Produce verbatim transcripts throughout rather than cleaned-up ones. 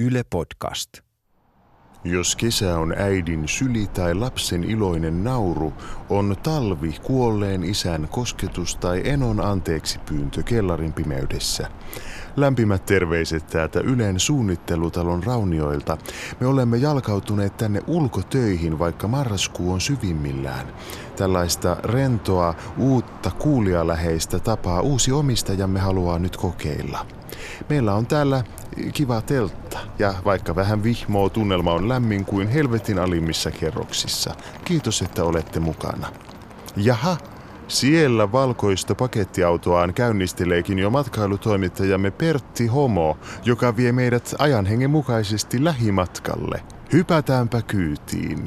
Yle Podcast. Jos kesä on äidin syli tai lapsen iloinen nauru, on talvi kuolleen isän kosketus tai enon anteeksi pyyntö kellarin pimeydessä. Lämpimät terveiset täältä Ylen suunnittelutalon raunioilta. Me olemme jalkautuneet tänne ulkotöihin, vaikka marraskuu on syvimmillään. Tällaista rentoa, uutta, kuulijaläheistä tapaa uusi omistajamme haluaa nyt kokeilla. Meillä on täällä kiva teltta ja vaikka vähän vihmoo, tunnelma on lämmin kuin helvetin alimmissa kerroksissa. Kiitos, että olette mukana. Jaha, siellä valkoista pakettiautoaan käynnisteleekin jo matkailutoimittajamme Pertti Homo, joka vie meidät ajan hengen mukaisesti lähimatkalle. Hypätäänpä kyytiin.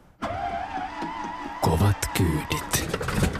Kovat kyydit.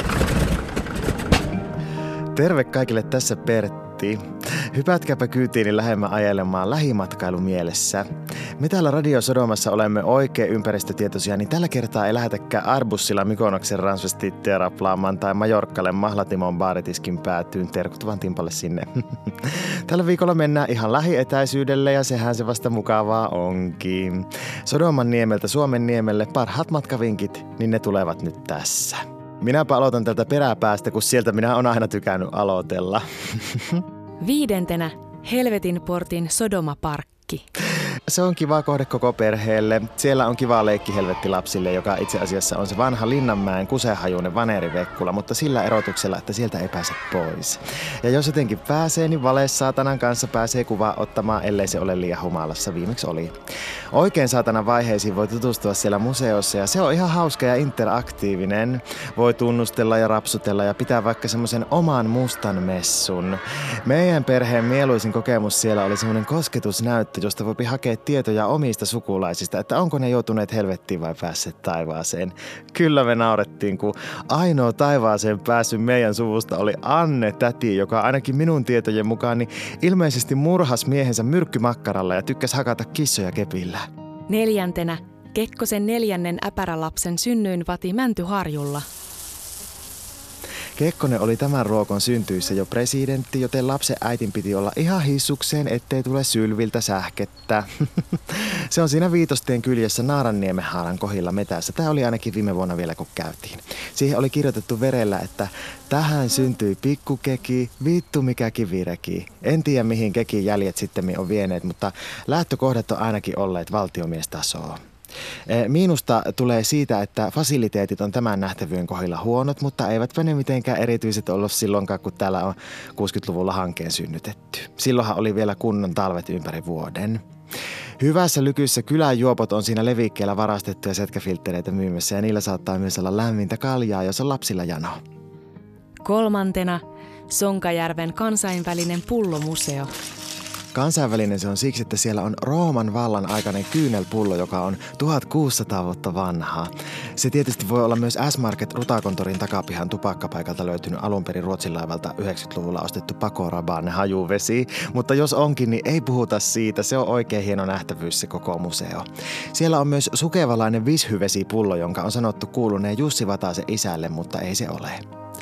Terve kaikille, tässä Pertti. Hypätkääpä kyytiin lähemmän ajelemaan lähimatkailu mielessä. Me täällä Radio Sodomassa olemme oikein ympäristötietoisia, niin tällä kertaa ei lähetäkään Arbussilla Mykonoksen transvestitteja raplaamaan tai Majorkalle Mahlatimon baaritiskin päätyyn. Terkut vaan Timpalle sinne. Tällä viikolla mennään ihan lähietäisyydelle ja sehän se vasta mukavaa onkin. Sodoman niemeltä Suomen niemelle parhaat matkavinkit, niin ne tulevat nyt tässä. Minäpä aloitan tältä peräpäästä, kun sieltä minä olen aina tykännyt aloitella. Viidentenä Helvetin portin Sodoma-parkki. Se on kiva kohde koko perheelle. Siellä on kiva leikki helvettilapsille, joka itse asiassa on se vanha Linnanmäen kusehajuinen vanerivekkula, mutta sillä erotuksella, että sieltä ei pääse pois. Ja jos jotenkin pääsee, niin valees saatanan kanssa pääsee kuvaa ottamaan, ellei se ole liian humalassa. Viimeksi oli. Oikein saatanan vaiheisiin voi tutustua siellä museossa ja se on ihan hauska ja interaktiivinen. Voi tunnustella ja rapsutella ja pitää vaikka semmoisen oman mustan messun. Meidän perheen mieluisin kokemus siellä oli semmoinen kosketusnäyttö, josta voi hakea tietoja omista sukulaisista, että onko ne joutuneet helvettiin vai päässeet taivaaseen. Kyllä me naurettiin, kun ainoa taivaaseen päässyt meidän suvusta oli Anne täti, joka ainakin minun tietojen mukaan niin ilmeisesti murhas miehensä myrkkymakkaralla ja tykkäsi hakata kissoja kepillä. Neljäntenä Kekkosen neljännen äpärälapsen synnyinvati Mäntyharjulla. Kekkonen oli tämän ruokon syntyissä jo presidentti, joten lapsen äitin piti olla ihan hissukseen, ettei tule sylviltä sähkettä. Se on siinä Viitostien kyljessä Naaranniemenhaaran kohdilla metässä. Tämä oli ainakin viime vuonna vielä, kun käytiin. Siihen oli kirjoitettu verellä, että tähän syntyi pikkukeki, vittu mikä kivireki. En tiedä, mihin kekin jäljet sitten on vieneet, mutta lähtökohdat on ainakin olleet valtiomiestasoa. Miinusta tulee siitä, että fasiliteetit on tämän nähtävyyden kohdilla huonot, mutta eivätpä ne mitenkään erityiset ollut silloinkaan, kun täällä on kuusikymmentäluvulla hankkeen synnytetty. Silloinhan oli vielä kunnon talvet ympäri vuoden. Hyvässä lykyssä kylän juopot on siinä levikkeellä varastettuja setkäfilttereitä myymässä ja niillä saattaa myös olla lämmintä kaljaa, jos on lapsilla jano. Kolmantena Sonkajärven kansainvälinen pullomuseo. Kansainvälinen se on siksi, että siellä on Rooman vallan aikainen kyynelpullo, joka on tuhatkuusisataa vuotta vanhaa. Se tietysti voi olla myös S-Market Rutakontorin takapihan tupakkapaikalta löytynyt alunperin Ruotsin laivalta yhdeksänkymmentäluvulla ostettu Paco Rabanne hajuvesi. Mutta jos onkin, niin ei puhuta siitä. Se on oikein hieno nähtävyys se koko museo. Siellä on myös sukevalainen vishyvesipullo, jonka on sanottu kuuluneen Jussi Vatasen isälle, mutta ei se ole.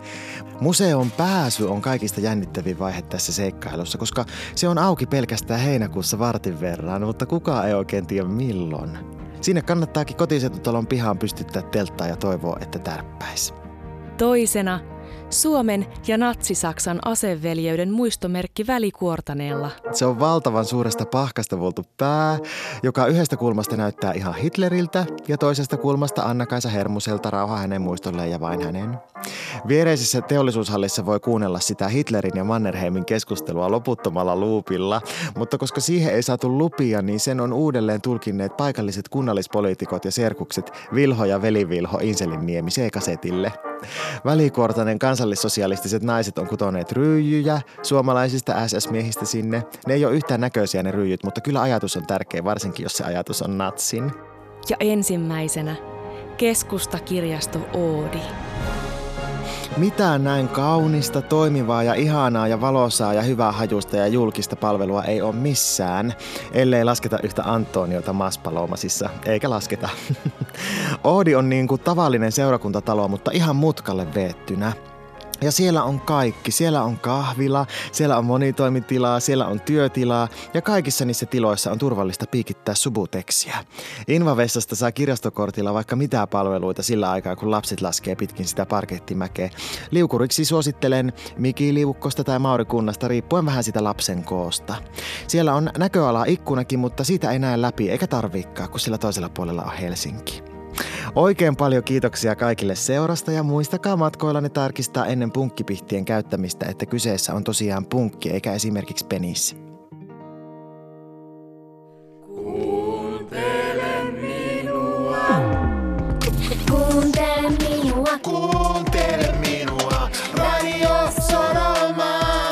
Museon pääsy on kaikista jännittävin vaihe tässä seikkailussa, koska se on auki pelkästään heinäkuussa vartin verran, mutta kukaan ei oikein tiedä milloin. Sinne kannattaakin kotiseututalon pihaan pystyttää telttaa ja toivoa, että tärppäisi. Toisena Suomen ja Natsi-Saksan aseveljeyden muistomerkki Välikuortaneella. Se on valtavan suuresta pahkasta vuoltu pää, joka yhdestä kulmasta näyttää ihan Hitleriltä ja toisesta kulmasta Anna-Kaisa Hermuselta, rauha hänen muistolleen ja vain hänen. Viereisessä teollisuushallissa voi kuunnella sitä Hitlerin ja Mannerheimin keskustelua loputtomalla luupilla, mutta koska siihen ei saatu lupia, niin sen on uudelleen tulkinneet paikalliset kunnallispoliitikot ja serkukset Vilho ja velivilho Inselinniemi C-kasetille. Välikuortanen kansallissosialistiset naiset on kutoneet ryijyjä suomalaisista S S-miehistä sinne. Ne ei ole yhtään näköisiä ne ryijyt, mutta kyllä ajatus on tärkeä, varsinkin jos se ajatus on natsin. Ja ensimmäisenä Keskustakirjasto Oodi. Mitään näin kaunista, toimivaa ja ihanaa ja valosaa ja hyvää hajusta ja julkista palvelua ei ole missään, ellei lasketa yhtä Antoniota Maspalomasissa, eikä lasketa. Oodi on niin kuin tavallinen seurakuntatalo, mutta ihan mutkalle veettynä. Ja siellä on kaikki. Siellä on kahvila, siellä on monitoimitilaa, siellä on työtilaa ja kaikissa niissä tiloissa on turvallista piikittää subuteksiä. Invavessasta saa kirjastokortilla vaikka mitä palveluita sillä aikaa, kun lapset laskee pitkin sitä parkettimäkeä. Liukuriksi suosittelen Mikiliukkosta tai Maurikunnasta riippuen vähän sitä lapsen koosta. Siellä on näköala ikkunakin, mutta siitä ei näe läpi eikä tarviikaan, kun sillä toisella puolella on Helsinki. Oikein paljon kiitoksia kaikille seurasta ja muistakaa matkoillanne tarkistaa ennen punkkipihtien käyttämistä, että kyseessä on tosiaan punkki eikä esimerkiksi penis. Kuuntele minua. Kuuntele minua. Kuuntele minua. Radio Sodoma.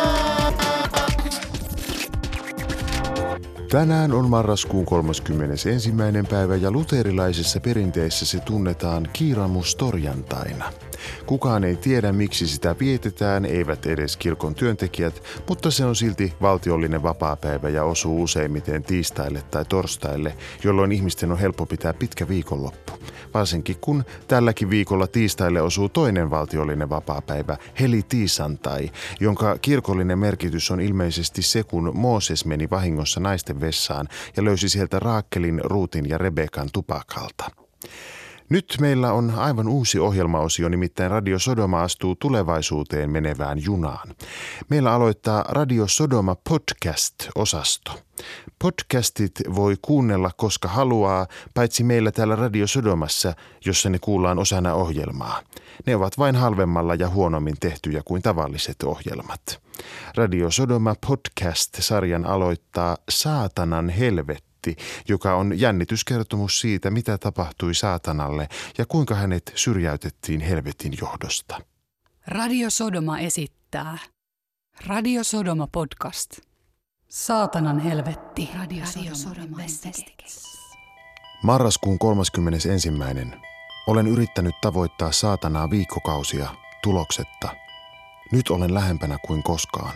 Tänään on marraskuun kolmaskymmenesensimmäinen päivä ja luterilaisessa perinteessä se tunnetaan kiiramustorjantaina. Kukaan ei tiedä, miksi sitä vietetään, eivät edes kirkon työntekijät, mutta se on silti valtiollinen vapaapäivä ja osuu useimmiten tiistaille tai torstaille, jolloin ihmisten on helppo pitää pitkä viikonloppu. Varsinkin kun tälläkin viikolla tiistaille osuu toinen valtiollinen vapaapäivä, Heli Tiisantai, jonka kirkollinen merkitys on ilmeisesti se, kun Mooses meni vahingossa naisten vessaan ja löysi sieltä Raakelin, Ruutin ja Rebekan tupakalta. Nyt meillä on aivan uusi ohjelmaosio, nimittäin Radio Sodoma astuu tulevaisuuteen menevään junaan. Meillä aloittaa Radio Sodoma podcast-osasto. Podcastit voi kuunnella koska haluaa, paitsi meillä täällä Radio Sodomassa, jossa ne kuullaan osana ohjelmaa. Ne ovat vain halvemmalla ja huonommin tehtyjä kuin tavalliset ohjelmat. Radio Sodoma podcast-sarjan aloittaa Saatanan helvetti, joka on jännityskertomus siitä, mitä tapahtui saatanalle ja kuinka hänet syrjäytettiin helvetin johdosta. Radio Sodoma esittää Radio Sodoma podcast. Saatanan helvetti. Radio, Radio Sodoma Marraskuun kolmaskymmenesensimmäinen Olen yrittänyt tavoittaa saatanaa viikkokausia, tuloksetta. Nyt olen lähempänä kuin koskaan.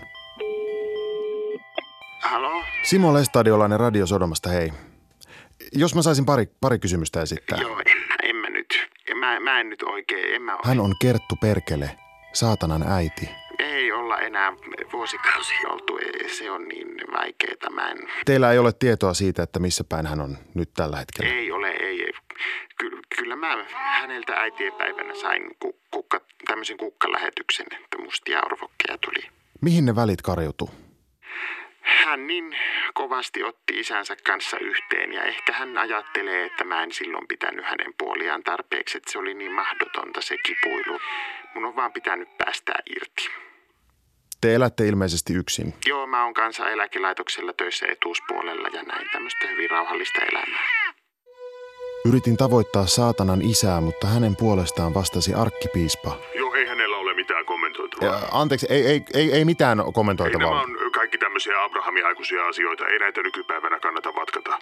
Halo? Simo Lestadiolainen Radio Sodomasta, hei. Jos mä saisin pari, pari kysymystä esittää. Joo, en, en mä nyt. Mä, mä en nyt oikein, en mä Hän on Kerttu Perkele, saatanan äiti. Ei olla enää vuosikausia oltu, se on niin vaikeeta, mä en... Teillä ei ole tietoa siitä, että missä päin hän on nyt tällä hetkellä? Ei ole, ei. ei. Ky- kyllä mä häneltä äitienpäivänä sain ku- kukka, tämmöisen kukkalähetyksen, että mustia orvokkeja tuli. Mihin ne välit kariutuu? Hän niin kovasti otti isänsä kanssa yhteen ja ehkä hän ajattelee, että mä en silloin pitänyt hänen puoliaan tarpeeksi, että se oli niin mahdotonta se kipuilu. Mun on vaan pitänyt päästä irti. Te elätte ilmeisesti yksin. Joo, mä oon kansaneläkelaitoksella töissä etuuspuolella ja näin tämmöistä hyvin rauhallista elämää. Yritin tavoittaa saatanan isää, mutta hänen puolestaan vastasi arkkipiispa. Joo, ei hänellä ole mitään kommentoitavaa. Ja, anteeksi, ei, ei, ei, ei mitään kommentoitavaa. Ei, nämä on kaikki tämmöisiä Abrahamin aikuisia asioita. Ei näitä nykypäivänä kannata vatkata.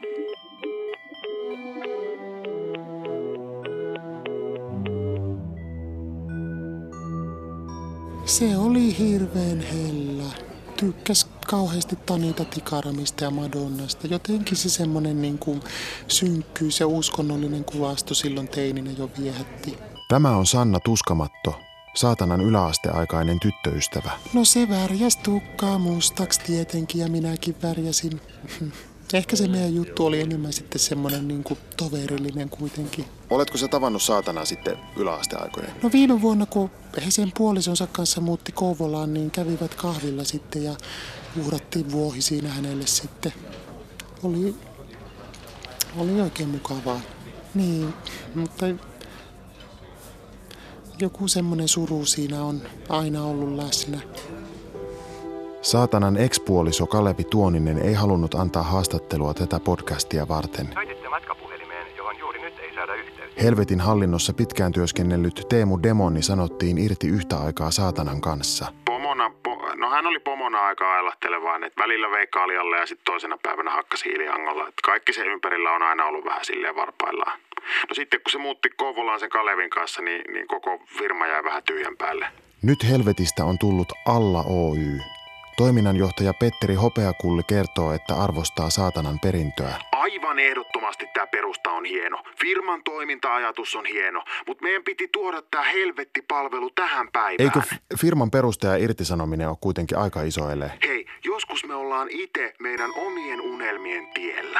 Se oli hirveän hellä. Tykkäs kauheasti Tanita Tikaramista ja Madonnasta. Jotenkin se semmonen niin kuin synkkyys ja uskonnollinen kuvasto silloin teininä jo viehätti. Tämä on Sanna Tuskamatto, saatanan yläasteaikainen tyttöystävä. No se värjäs tukkaa mustaksi tietenkin ja minäkin värjäsin. Ehkä se meidän juttu oli enemmän sitten semmoinen niin kuin toverillinen kuitenkin. Oletko sä tavannut saatanaa sitten yläasteaikojen? No viime vuonna, kun he sen puolisonsa kanssa muutti Kouvolaan, niin kävivät kahvilla sitten ja uhrattiin vuohi siinä hänelle sitten. Oli, oli oikein mukavaa. Niin, mutta joku semmoinen suru siinä on aina ollut läsnä. Saatanan ex-puoliso Kalevi Tuoninen ei halunnut antaa haastattelua tätä podcastia varten. Soititte matkapuhelimeen, johon juuri nyt ei saada yhteyttä. Helvetin hallinnossa pitkään työskennellyt Teemu Demoni sanottiin irti yhtä aikaa saatanan kanssa. Pomona, po, no hän oli pomona aika ailahtelevaan, että välillä vei kaljalle ja sitten toisena päivänä hakkasi hiiliangolla. Että kaikki se ympärillä on aina ollut vähän silleen varpaillaan. No sitten kun se muutti Kouvolaan sen Kalevin kanssa, niin, niin koko firma jäi vähän tyhjän päälle. Nyt Helvetistä on tullut Alla Oy. Toiminnanjohtaja Petteri Hopeakulli kertoo, että arvostaa saatanan perintöä. Aivan ehdottomasti tämä perusta on hieno. Firman toiminta-ajatus on hieno, mutta meidän piti tuoda tämä helvettipalvelu tähän päivään. Eikö f- firman perustaja irtisanominen ole kuitenkin aika iso ele? Hei, joskus me ollaan itse meidän omien unelmien tiellä.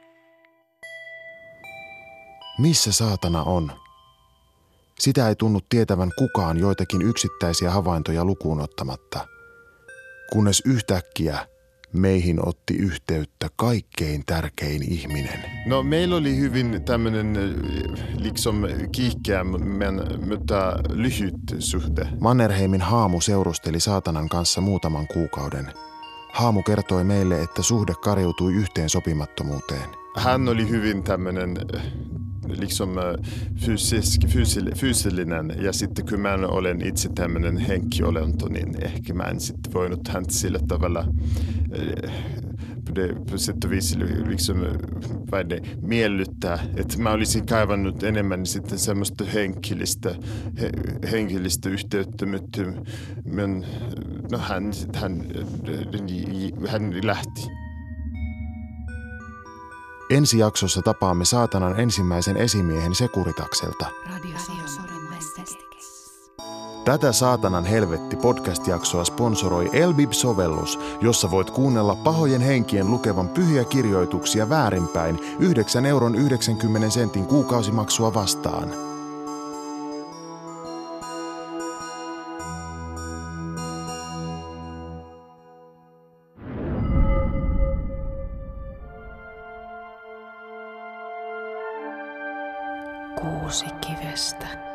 Missä saatana on? Sitä ei tunnu tietävän kukaan joitakin yksittäisiä havaintoja lukuun ottamatta. Kunnes yhtäkkiä meihin otti yhteyttä kaikkein tärkein ihminen. No meillä oli hyvin tämmöinen liksom kiihkeä, mutta lyhyt suhde. Mannerheimin haamu seurusteli saatanan kanssa muutaman kuukauden. Haamu kertoi meille, että suhde kariutui yhteen sopimattomuuteen. Hän oli hyvin tämmöinen liksom fysisk, fysil, fyysillinen ja sitten kun mä olen itse tämmöinen henkkiolento, niin ehkä mä en sitten voinut häntä sillä tavalla på sätt och vis liksom, miellyttää. Että mä olisin kaivannut enemmän sitten semmoista henkilistä, he, henkilistä yhteyttä, mutta men, no, hän, hän, hän lähti. Ensi jaksossa tapaamme saatanan ensimmäisen esimiehen Securitakselta. Tätä Saatanan helvetti podcast-jaksoa sponsoroi Elbib-sovellus, jossa voit kuunnella pahojen henkien lukevan pyhiä kirjoituksia väärinpäin yhdeksän euron yhdeksänkymmentä sentin kuukausimaksua vastaan. Kuusi kivestä.